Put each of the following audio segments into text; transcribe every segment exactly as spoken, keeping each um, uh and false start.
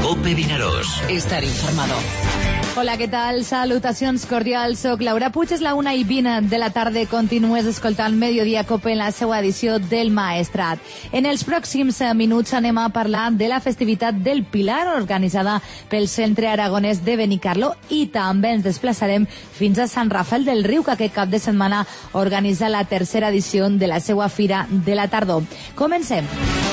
Cope Vinaròs. Estar informado. Hola, què tal? Salutacions cordials. Soc Laura Puig. És la una i vint de la tarda. Continues escoltant Mediodía Cope en la seva edició del Maestrat. En els pròxims minuts anem a parlar de la festivitat del Pilar, organitzada pel Centre Aragonès de Benicarló, i també ens desplaçarem fins a Sant Rafel del Riu, que aquest cap de setmana organitza la tercera edició de la seva Fira de la Tardor. Comencem.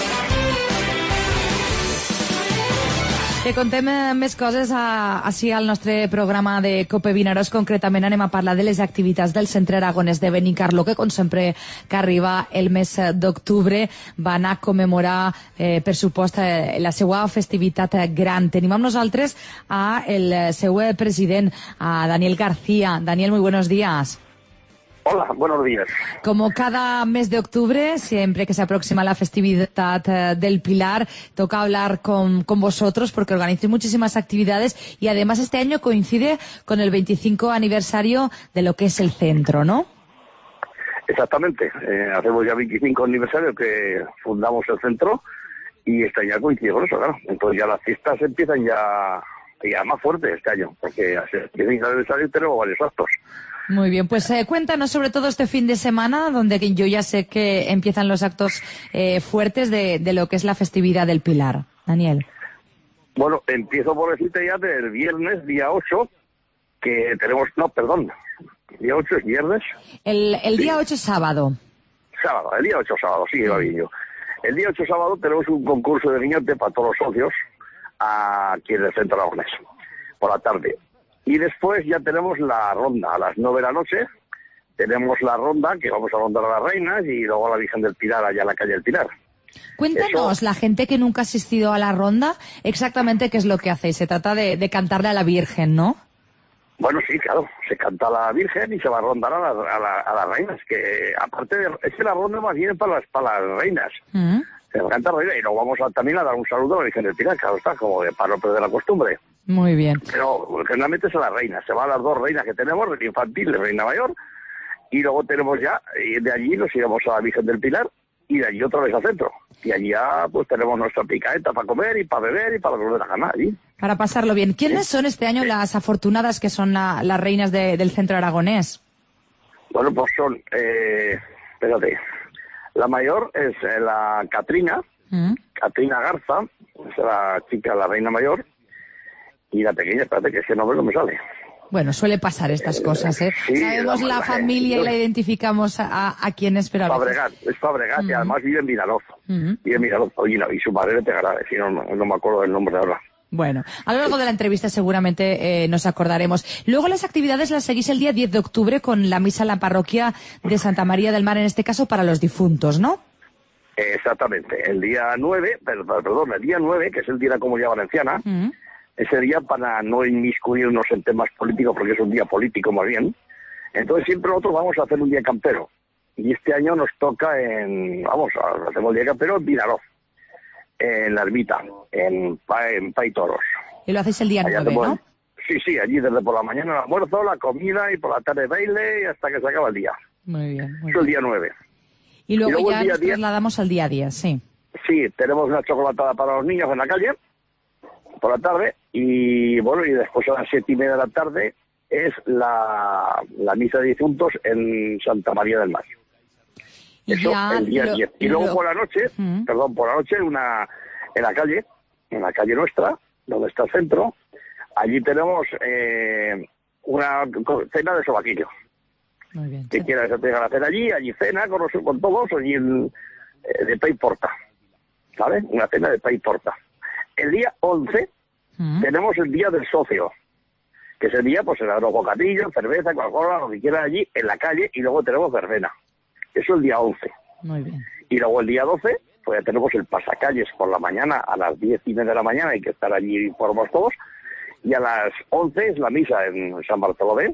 Te contem més coses a, així al nostre programa de Cope Vinaròs. Concretament anem a parlar de les activitats del Centre Aragonès de Benicarló, que com sempre que arriba el mes d'octubre van a commemorar, eh, per supost, eh, la seva festivitat gran. Tenim amb nosaltres a el seu president, a Daniel García. Daniel, muy buenos días. Hola, buenos días. Como cada mes de octubre, siempre que se aproxima la festividad eh, del Pilar, toca hablar con, con vosotros porque organizáis muchísimas actividades y además este año coincide con el veinticinco aniversario de lo que es el centro, ¿no? Exactamente. Eh, hacemos ya veinticinco aniversario que fundamos el centro y este año coincide con eso, claro. Entonces ya las fiestas empiezan ya, ya más fuertes este año, porque hace el veinticinco aniversario tenemos varios actos. Muy bien, pues eh, cuéntanos sobre todo este fin de semana, donde yo ya sé que empiezan los actos eh, fuertes de, de lo que es la festividad del Pilar. Daniel. Bueno, empiezo por decirte ya del viernes, día ocho, que tenemos... No, perdón, día ocho es viernes. El, el día sí. ocho es sábado. Sábado, el día ocho sábado, sí, va bien yo. El día ocho sábado tenemos un concurso de guiñote para todos los socios aquí en el Centro Aragonés, por la tarde. Y después ya tenemos la ronda, a las nueve de la noche, tenemos la ronda, que vamos a rondar a las reinas, y luego a la Virgen del Pilar, allá en la calle del Pilar. Cuéntanos, Eso... la gente que nunca ha asistido a la ronda, exactamente qué es lo que hacéis. Se trata de, de cantarle a la Virgen, ¿no? Bueno, sí, claro, se canta a la Virgen y se va a rondar a, la, a, la, a las reinas, que aparte de... Es que la ronda más bien para las, para las reinas. Mm. Se canta a la reina y luego vamos a, también a dar un saludo a la Virgen del Pilar, claro está, como de, para no perder la costumbre. Muy bien. Pero generalmente es a la reina, se va a las dos reinas que tenemos, reina infantil y reina mayor, y luego tenemos ya, y de allí nos iremos a la Virgen del Pilar, y de allí otra vez al centro. Y allí ya pues tenemos nuestra picaeta para comer y para beber y para volver a ganar allí. Para pasarlo bien. ¿Quiénes son este año las afortunadas que son la, las reinas de, del centro aragonés? Bueno, pues son, eh, espérate, la mayor es eh, la Catrina, ¿Mm? Catrina Garza, es la chica, la reina mayor. Y la pequeña, espérate, que ese nombre no me sale. Bueno, suele pasar estas cosas, ¿eh? Sí, sabemos la, la familia eh, y la identificamos a, a quién es, pero a Fabregat, es Fabregat, uh-huh. Y además vive en Vinaròs. Uh-huh. Vive en Vinaròs, oye, no, y su madre le pegará, si no, no, no me acuerdo del nombre ahora. Bueno, a lo largo de la entrevista seguramente eh, nos acordaremos. Luego las actividades las seguís el día diez de octubre con la misa en la parroquia de Santa María del Mar, en este caso para los difuntos, ¿no? Exactamente. El día nueve, perdón, el día nueve, que es el día de la Comunidad Valenciana, uh-huh. Ese día para no inmiscuirnos en temas políticos, porque es un día político más bien. Entonces siempre nosotros vamos a hacer un día campero. Y este año nos toca en, vamos, hacemos el día campero en Vinaròs, en la ermita, en, en Paitoros. Y lo hacéis el día nueve, hacemos, ¿no? Sí, sí, allí desde por la mañana el almuerzo, la comida y por la tarde baile y hasta que se acaba el día. Muy bien. Muy Eso bien. el día nueve. Y luego, y luego ya el día nos diez, trasladamos al día diez, sí. Sí, tenemos una chocolatada para los niños en la calle por la tarde, y bueno, y después a las siete y media de la tarde es la, la misa de difuntos en Santa María del Mar. Y Eso ya, el día lo, diez. Y luego lo... por la noche, uh-huh. perdón, por la noche una en la calle, en la calle nuestra, donde está el centro, allí tenemos eh, una cena de sobaquillo. Muy bien. Que sí. Quiera que se tenga la cena allí, allí cena con, los, con todos, allí en, eh, de pay porta, ¿sabes? Una cena de pay porta. El día once uh-huh. tenemos el día del socio, que ese día pues será los bocadillos, cerveza, Coca-Cola, lo que quieran allí en la calle, y luego tenemos verbena. Eso el día once. Muy bien. Y luego el día doce, pues ya tenemos el pasacalles por la mañana, a las diez y media de la mañana, hay que estar allí formos todos, y a las once es la misa en San Bartolomé,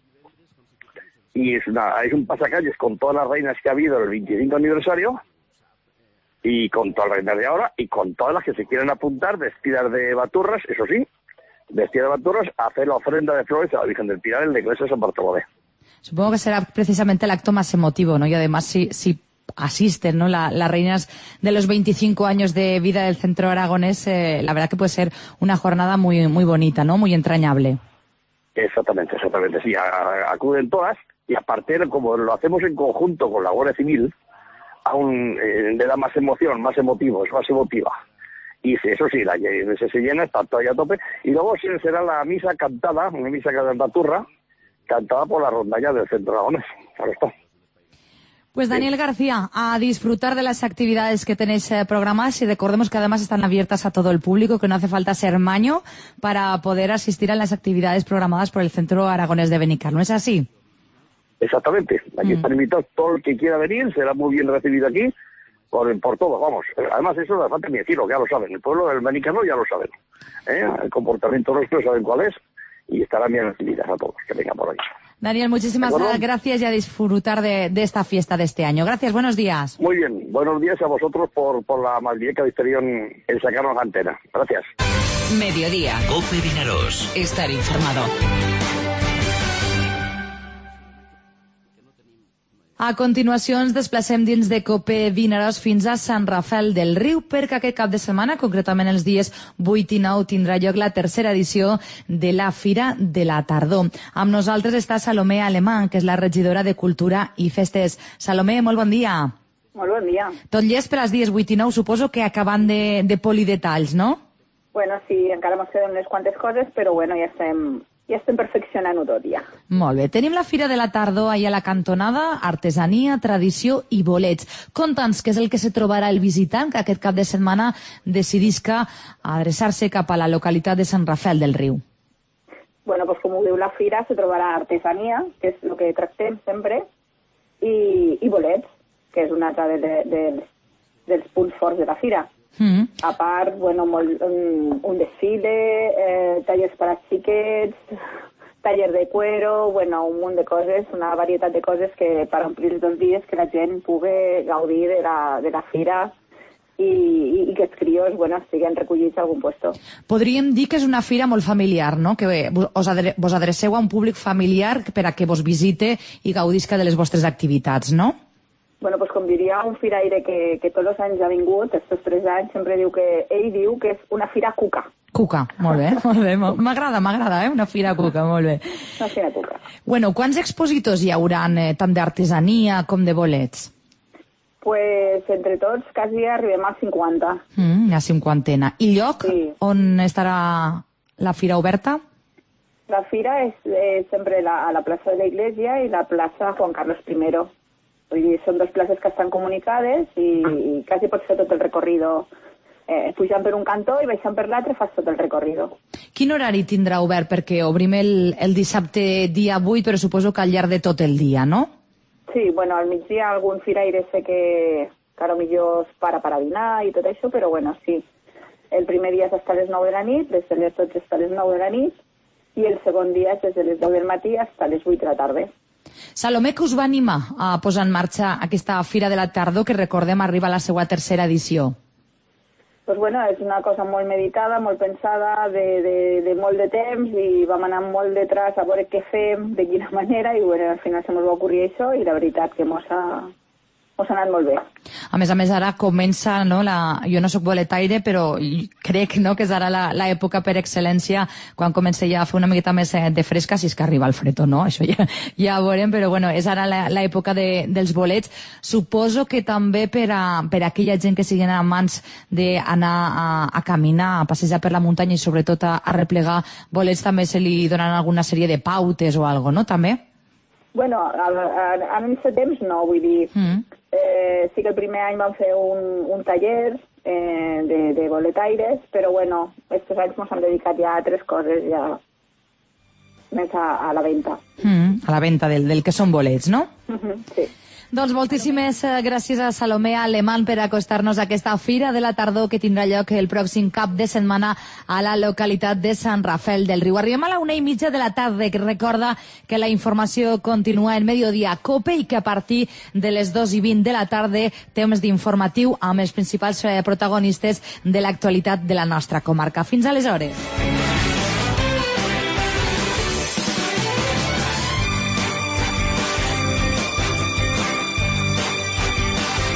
y es, una, es un pasacalles con todas las reinas que ha habido en el veinticinco aniversario, y con todas las reinas de ahora, y con todas las que se quieren apuntar, vestidas de baturras, eso sí, vestidas de baturras, a hacer la ofrenda de flores a la Virgen del Pilar en la iglesia de San Bartolomé. Supongo que será precisamente el acto más emotivo, ¿no? Y además, si, si asisten, ¿no? La, las reinas de los veinticinco años de vida del Centro Aragonés, eh, la verdad que puede ser una jornada muy, muy bonita, ¿no? Muy entrañable. Exactamente, exactamente, sí, a, a, acuden todas y aparte, como lo hacemos en conjunto con la Guardia Civil, aún eh, le da más emoción, más emotivo, es más emotiva. Y eso sí, la se, se llena, está todavía a tope. Y luego será la misa cantada, una misa cantaturra, cantada por la rondalla del Centro Aragonés. Claro está. Pues Daniel García, a disfrutar de las actividades que tenéis eh, programadas y recordemos que además están abiertas a todo el público, que no hace falta ser maño para poder asistir a las actividades programadas por el Centro Aragonés de Benicar, ¿no es así? Exactamente. Aquí mm. están invitados todo el que quiera venir, será muy bien recibido aquí. Por, por todo, vamos. Además, eso no hace falta ni decirlo, ya lo saben. El pueblo del Benicano ya lo saben. ¿Eh? El comportamiento nuestro saben cuál es y estarán bien recibidas a todos que vengan por ahí. Daniel, muchísimas gracias y a disfrutar de, de esta fiesta de este año. Gracias, buenos días. Muy bien, buenos días a vosotros por, por la amabilidad que habéis tenido en, en sacarnos la antena. Gracias. Mediodía. COPE Vinaros. Estar informado. A continuació ens desplacem dins de COPE Vinaros fins a Sant Rafel del Riu perquè aquest cap de setmana, concretament els dies vuit i nou, tindrà lloc la tercera edició de la Fira de la Tardor. Amb nosaltres està Salomé Alemán, que és la regidora de Cultura i Festes. Salomé, molt bon dia. Molt bon dia. Tot llest per als dies vuit i nou, suposo que acabant de, de polir detalls, no? Bueno, sí, encara mos queden unes quantes coses, però bueno, ja estem... Ja estem perfeccionant-ho tot, ja. Molt bé. Tenim la Fira de la Tardor allà a la cantonada, artesania, tradició i bolets. Conta'ns què és el que se trobarà el visitant que aquest cap de setmana decidisca adreçar-se cap a la localitat de Sant Rafel del Riu. Bueno, pues com ho diu la Fira, se trobarà artesania, que és el que tractem sempre, i, i bolets, que és un altre de, de, de, dels punts forts de la Fira. Mm. A part, bueno, molt, un, un desfile, eh, tallers per a xiquets, taller de cuero, bueno, un munt de coses, una varietat de coses que per omplir els dos dies que la gent pugui gaudir de la, de la fira i, i, i que els crios, bueno, estiguen recollits a algun puesto. Podríem dir que és una fira molt familiar, no? Que vos, adre vos adreceu a un públic familiar per a que vos visite i gaudisca de les vostres activitats, no? Bueno, pues com diria un firaire que, que tots els anys ha vingut, estos tres anys, sempre diu que, ell diu que és una fira cuca. Cuca, molt bé, molt bé. M'agrada, m'agrada, eh? Una fira cuca, molt bé. Una fira cuca. Bueno, quants expositors hi hauran, eh, tant d'artesania com de bolets? Pues entre tots quasi arribem a cinquanta. Mm, a cinquantena. I lloc sí. On estarà la fira oberta? La fira és eh, sempre la, a la plaça de la Iglesia i la plaça Juan Carlos primero. Vull dir, són dues places que estan comunicades i, i quasi pots fer tot el recorrido. Eh, pujant per un cantó i baixant per l'altre fas tot el recorrido. Quin horari tindrà obert? Perquè obrim el, el dissabte dia vuit, però suposo que al llarg de tot el dia, no? Sí, bueno, al migdia algun firaire sé que, que a lo millor es para per a dinar i tot això, però bueno, sí. El primer dia és fins a les nou de la nit, des de les dotze fins a les nou de la nit, i el segon dia és des de les deu del matí fins a les vuit de la tarda. Salomé, què us va animar a posar en marxa aquesta Fira de la Tardor que recordem arriba a la seva tercera edició? Pues bueno, és una cosa molt meditada, molt pensada, de, de, de molt de temps i vam anar molt detrás a veure què fem, de quina manera i bueno, al final se mos va ocorrir això i la veritat que mos ha, mos ha anat molt bé. A més a més, ara comença, no, la... jo no sóc boletaire, però crec, no, que és ara l'època per excel·lència quan comença ja a fer una miqueta més de fresca, si és que arriba el fred o no, això ja, ja ho veurem, però bueno, és ara l'època de, dels bolets. Suposo que també per a, per a aquella gent que siguin amants d'anar a, a caminar, a passejar per la muntanya i sobretot a, a replegar bolets, també se li donen alguna sèrie de pautes o alguna cosa, no, també? Bueno, ara en aquest temps no, vull dir, mm. eh, sí que el primer any vam fer un, un taller eh, de, de boletaires, però bueno, aquests anys ens hem dedicat ja a altres coses, ja més a, a la venda. Mm, a la venda del, del que són bolets, no? Mm-hmm, sí. Doncs moltíssimes gràcies a Salomé Alemán per acostar-nos a aquesta Fira de la Tardor que tindrà lloc el pròxim cap de setmana a la localitat de Sant Rafel del Riu. Arribem a la una i mitja de la tarda, que recorda que la informació continua en Mediodía COPE i que a partir de les dos i vint de la tarda temps d'informatiu amb els principals protagonistes de l'actualitat de la nostra comarca. Fins aleshores.